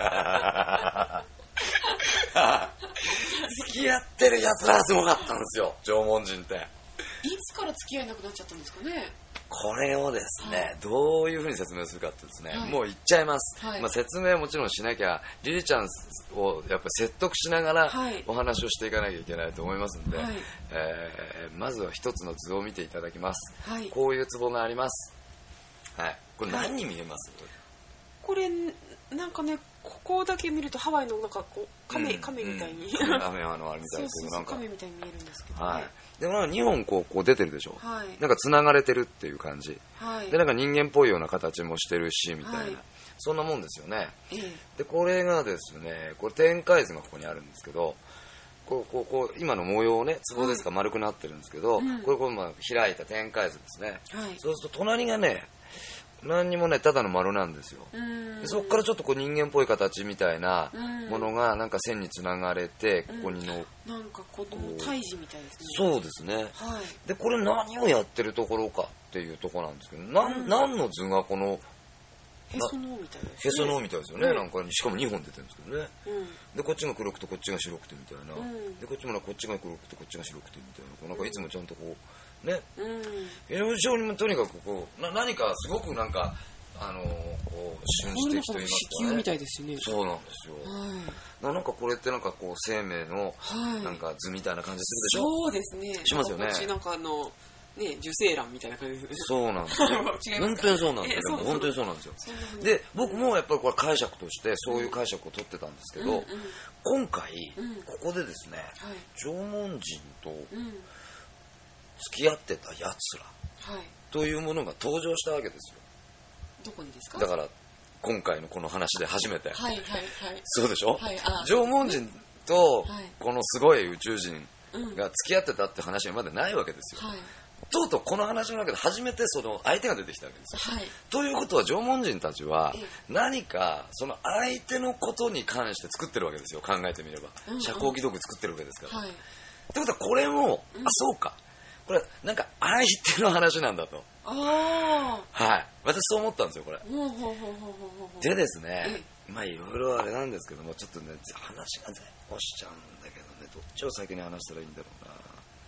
S2: 付き合ってるやつらはすごかったんですよ、縄文人って。
S1: いつから付き合えなくなっちゃったんですかね。
S2: これをですね、どういうふうに説明するかってですね、もう言っちゃいます、まあ、説明はもちろんしなきゃリリちゃんをやっぱ説得しながらお話をしていかなきゃいけないと思いますので、まずは一つの図を見ていただきます、こういう壺があります、これ何に見えます？
S1: これなんかね、ここだけ見るとハワイのなんかこう亀みたいに、
S2: 亀あるみたいですけど、なんか
S1: 亀みたいに見えるんですけど、
S2: でも2本こう出てるでしょ、なんか繋がれてるっていう感じ、でなんか人間っぽいような形もしてるしみたいな、そんなもんですよね、でこれがですね、これ展開図がここにあるんですけど、こう今の模様ね、壺ですか、丸くなってるんですけど、これまあ開いた展開図ですね、そうすると隣がね何にもね、ただの丸なんですよ。でそこからちょっとこう人間っぽい形みたいなものがなんか線につながれて、ここにの
S1: なんかこう胎児みたいですね。
S2: そうですね、でこれ何をやってるところかっていうところなんですけど、何の図がこの
S1: へその緒みたいですね。
S2: へその緒みたいですよね、なんかしかも2本出てるんですけどね、でこっちが黒くてこっちが白くてみたいな、でこっちもこっちが黒くてこっちが白くてみたいな、なんかいつもちゃんとこうね、非常にとにかくこう何かすごくなんかこう瞬時的と言いますかね、
S1: 子宮みたいですね。
S2: そうなんですよ、なんかこれってなんかこう生命のなんか図みたいな感じするでしょ。
S1: そうですね。
S2: しますよね。
S1: こっちなんかね、受精卵みたいな感じです。
S2: そうなんですよ。本当にそうなんですよ。本当にそうなんですよ。で、僕もやっぱりこれ解釈としてそういう解釈を取ってたんですけど、今回ここでですね、縄文人と付き合ってたやつらというものが登場したわけですよ。
S1: どこにですか？だ
S2: から今回のこの話で初めて。そうでしょ？縄文人とこのすごい宇宙人が付き合ってたって話はまだないわけですよ。とうとうこの話の中で初めてその相手が出てきたわけですよ。ということは縄文人たちは何かその相手のことに関して作ってるわけですよ。考えてみれば遮光器道具作ってるわけですから。ってことはこれもそうか、これなんか相手の話なんだと。私そう思ったんですよ、これ。でですね、まあいろいろあれなんですけども、ちょっとね話が前後しちゃうんだけどね、どっちを先に話したらいいんだろうな。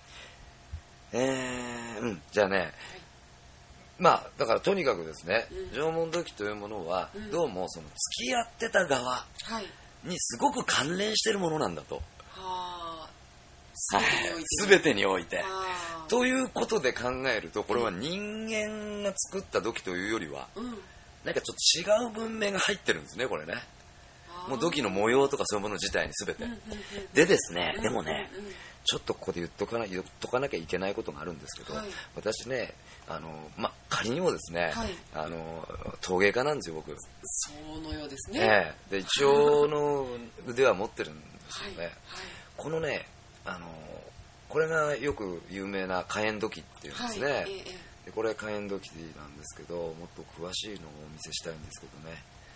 S2: じゃあね、まあだからとにかくですね、縄文土器というものはどうもその付き合ってた側にすごく関連しているものなんだと。全てにおいて。ということで考えると、これは人間が作った土器というよりは、なんかちょっと違う文明が入ってるんですね、これね。もう土器の模様とかそういうもの自体に全て。でですね、でもね、ちょっとここで言っとかなきゃいけないことがあるんですけど、私ね、仮にもですね、陶芸家なんですよ、僕。
S1: そのようですね。
S2: で、一応の腕は持ってるんですよね。このね、これがよく有名な火焔土器っていうんですね。でこれ火焔土器なんですけど、もっと詳しいのをお見せしたいんですけどね。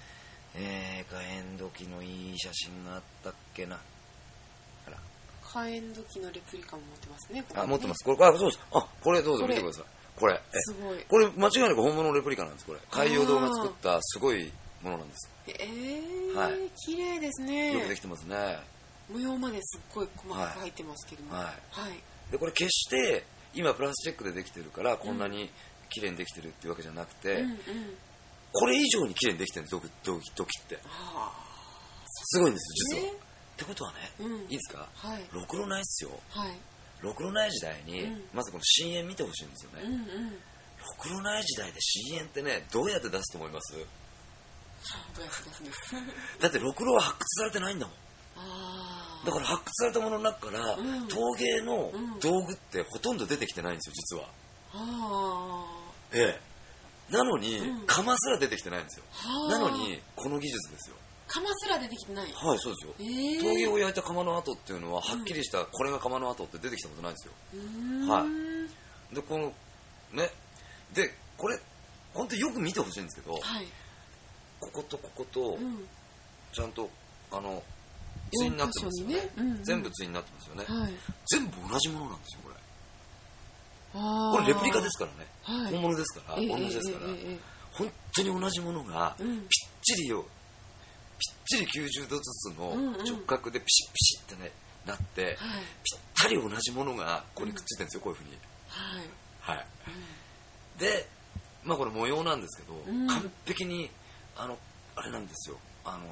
S2: 火炎土器のいい写真があったっけな。あら、
S1: 火炎土器のレプリカも持ってますね。
S2: あ、持ってます。これ、あ、そうです。あ、これどうぞ見てください。これ、
S1: すごい。
S2: これ間違いなく本物のレプリカなんです。これ海洋堂が作ったすごいものなんです。
S1: はい、綺麗ですね。
S2: よくできてますね。
S1: 模様まですっごい細かく入ってますけども、
S2: はいはい、でこれ決して今プラスチックでできてるからこんなに綺麗にできてるっていうわけじゃなくて、これ以上に綺麗にできてるんです。土器ってすごいんですよ実は。ってことはね、いいですか、ろくろないっすよ。ろくろない時代に、まずこの深淵見てほしいんですよね。ろくろない時代で深淵ってね、どうやって出すと思います？
S1: どうやって出すんですか？
S2: だってろくろは発掘されてないんだもん。だから発掘されたものの中から、陶芸の道具ってほとんど出てきてないんですよ実は。なのに、窯すら出てきてないんですよ。なのにこの技術ですよ。
S1: 窯すら出てきてない。
S2: はい、そうですよ。陶芸を焼いた窯の跡っていうのははっきりした、これが窯の跡って出てきたことないんですよ。はい。でこのね、でこれ本当によく見てほしいんですけど、こことここと、ちゃんと対になってますよね。全部対になってますよね。全部同じものなんですよこれ。これレプリカですからね。本物ですから、同じですから、本当に同じものがぴっちり90度ずつの直角でピシッピシッってねなって、ぴったり同じものがここにくっついてるんですよ、こういうふうに。で、まあこれ模様なんですけど、完璧にあれなんですよ。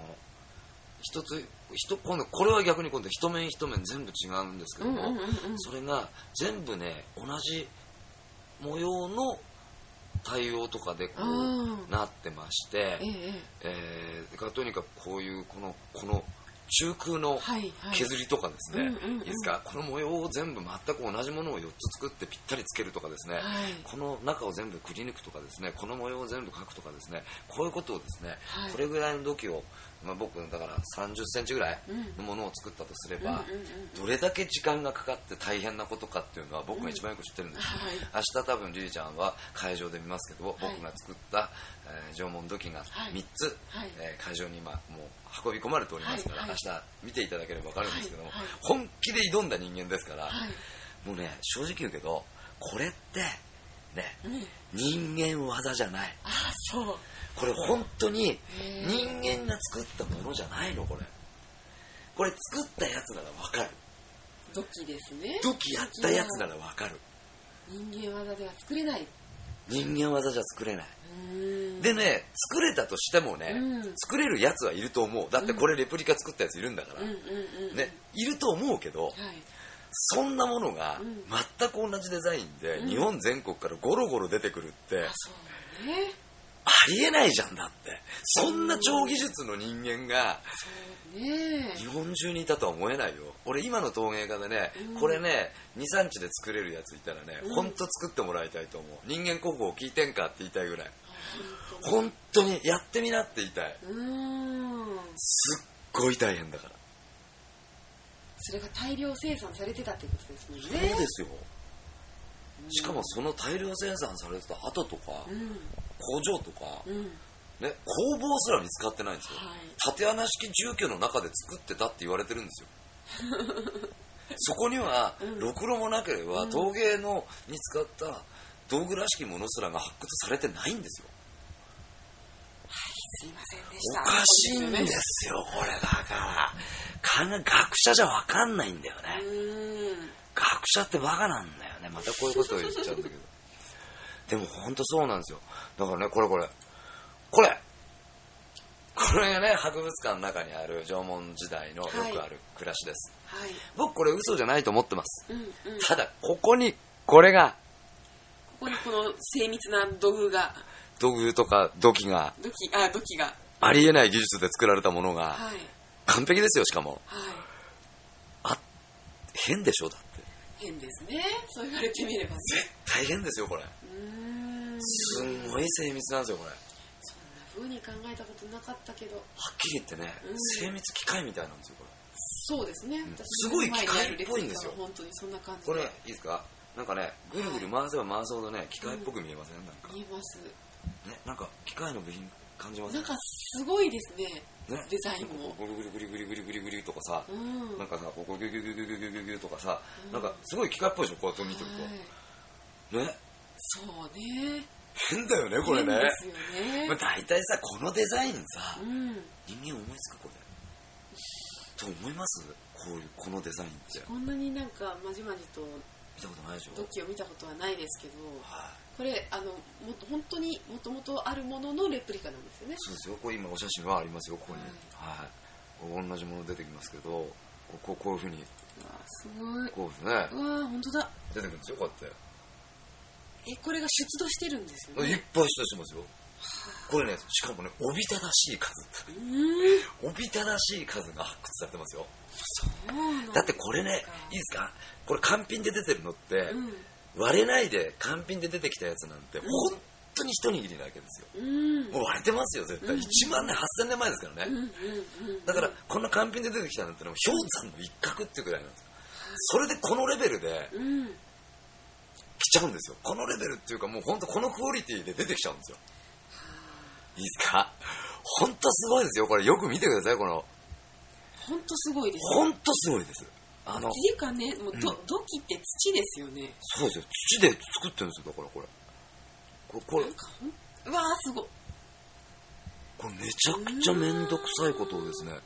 S2: 今度これは逆に今度一面一面全部違うんですけども、それが全部ね同じ模様の対応とかでこうなってまして、とにかくこういうこの中空の削りとかですね、いいですか、この模様を全部全く同じものを4つ作ってぴったりつけるとかですね、この中を全部くり抜くとかですね、この模様を全部描くとかですね、こういうことをですね、これぐらいの土器を、僕だから30センチぐらいのものを作ったとすれば、どれだけ時間がかかって大変なことかっていうのは僕が一番よく知ってるんですよ。明日多分リリちゃんは会場で見ますけど、僕が作った縄文土器が3つ会場に今もう運び込まれておりますから、明日見ていただければ分かるんですけども、本気で挑んだ人間ですから、もうね正直言うけどこれってね、人間技じゃない。これ本当に人間が作ったものじゃないの。これ作ったやつなら分かる。
S1: 土器ですね。
S2: 土器やったやつなら分かる。
S1: 人間技では作れない。
S2: 人間技じゃ作れない。でね、作れたとしてもね、作れるやつはいると思う。だってこれレプリカ作ったやついるんだから、ね、いると思うけど、そんなものが全く同じデザインで日本全国からゴロゴロ出てくるってありえないじゃん。だってそんな超技術の人間が日本中にいたとは思えないよ。俺今の陶芸家でね、これね 2,3 日で作れるやついたらね、ほんと作ってもらいたいと思う。人間国宝聞いてんかって言いたいぐらい、本当にやってみなって言いたい。すっごい大変だから。
S1: それが大量生産されてたってことですもんね。
S2: そうですよ。しかもその大量生産されてた跡とか、工場とか、ね、工房すら見つかってないんですよ。縦穴式住居の中で作ってたって言われてるんですよ。そこにはろくろもなければ陶芸のに使った道具らしきものすらが発掘されてないんですよ。
S1: すいませんでした。
S2: おかしいんですよこれ。だから学者じゃ分かんないんだよね。学者ってバカなんだよね。またこういうことを言っちゃうんだけどでも本当そうなんですよ。だからね、これがね博物館の中にある縄文時代のよくある暮らしです。僕これ嘘じゃないと思ってます。ただここにこれが
S1: この精密な土
S2: 具とか土器がありえない技術で作られたものが完璧ですよ。しかも、変でしょ。だって
S1: 変ですね。そう言われてみれば、ね、
S2: 絶対変ですよこれ。すんごい精密なんですよこれ。
S1: そんな風に考えたことなかったけど、はっ
S2: きり言ってね、精密機械みたいなんですよこれ。
S1: そうですね、
S2: すごい機械っぽいんですよ。
S1: 本当にそんな感じで。
S2: これいいですか。なんかね、ぐるぐる回せば回すほどね、機械っぽく見えません？なんか
S1: 見えます
S2: ね。なんか機械の部品感じますね。
S1: なんかすごいですね。
S2: ね、
S1: デザインも
S2: グリグリグリグリグリグリグリとかさ、
S1: うん、
S2: なんかさ、ここギュギュギュギュギュギュギュギュとかさ、なんかすごい機械っぽいでしょ、こうやって見てると、ね、
S1: そうね、
S2: 変だよねこれね。
S1: 変ですよね。
S2: まあ、大体さこのデザインさ、
S1: うん、
S2: 人間思いつくこれと思います？このデザインって
S1: こんなになんかまじまじと
S2: 見たことないでしょ。
S1: 土器を見たことはないですけど、
S2: はい、
S1: これ本当にもともとあるもののレプリカなんですよね。
S2: そうですよ。これ今お写真はありますよ、ここに。はい。はい、同じもの出てきますけど、こういうふうに。
S1: うわすごい。
S2: こうですね。
S1: うわ本当だ。
S2: 出てくるんですよ、こうやって。
S1: これが出土してるんですよね。
S2: いっぱい出土してますよ。これね、しかもね、おびただしい数。おびただしい数が発掘されてますよ。
S1: そうなん
S2: だってこれね、いいですか？これ完品で出てるのって、
S1: うん、
S2: 割れないで完品で出てきたやつなんて、本当に一握りなわけですよ。もう割れてますよ、絶対。1万年、8000年前ですからね。だから、こんな完品で出てきたなんてのは氷山の一角っていうぐらいなんですよ。それでこのレベルで、来ちゃうんですよ。このレベルっていうか、もう本当このクオリティで出てきちゃうんですよ。いいですか？本当すごいですよ。これよく見てください、この。
S1: 本当すごいです。
S2: 本当すごいです。
S1: っていうかね、もう土器って土ですよね。
S2: そうですよ。土で作ってるんですよ、だからこれ。これ。
S1: なんかうわーすごい。
S2: これめちゃくちゃめんどくさいことをですね。いやー、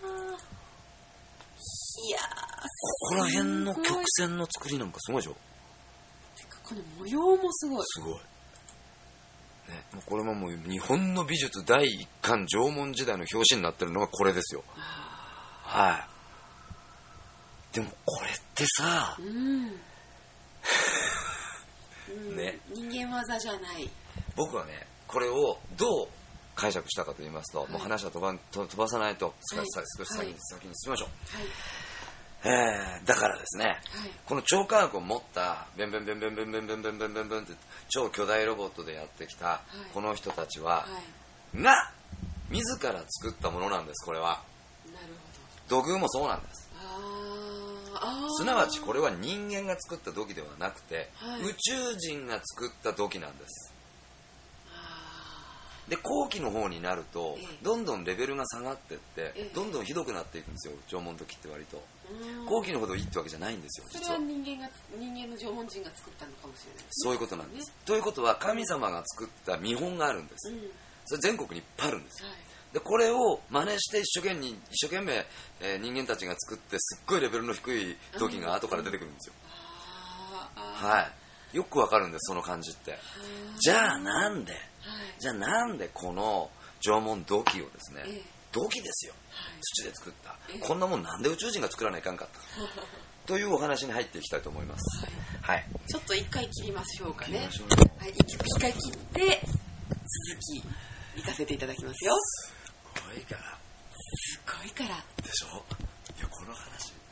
S2: ここら辺の曲線の作りなんかすごいでしょ。
S1: てかこの模様もすごい。
S2: すごい。ね、もうこれももう日本の美術第一巻縄文時代の表紙になってるのがこれですよ。はい。でもこれってさ、ね、
S1: 人間技じゃない。
S2: 僕はね、これをどう解釈したかと言いますと、もう話は飛ばさないと少し先に進みましょう。だからですね、この超科学を持ったベンベンベンベンベンベンベンベンベンベンベンって超巨大ロボットでやってきたこの人たちは、が自ら作ったものなんです。これは
S1: なるほど。
S2: 土偶もそうなんです。すなわちこれは人間が作った土器ではなくて、宇宙人が作った土器なんです。で後期の方になると、どんどんレベルが下がってって、どんどんひどくなっていくんですよ、縄文土器って割と。後期のほどいいってわけじゃないんですよ、実は。
S1: それは人間の縄文人が作ったのかもしれないですね。
S2: そういうことなんです。ということは神様が作った見本があるんです。それ全国にいっぱいあるんです。でこれを真似して一生懸命、人間たちが作ってすっごいレベルの低い土器が後から出てくるんですよ。はい。よくわかるんです、その感じって。じゃあなんでこの縄文土器をですね、土器ですよ、土で作った、こんなもんなんで宇宙人が作らないかんかったかというお話に入っていきたいと思います。はい。
S1: ちょっと一回切りましょうかね。はい、一回切って続き行かせていただきますよ。
S2: すごいから。
S1: すごいから。
S2: でしょ？いやこの話。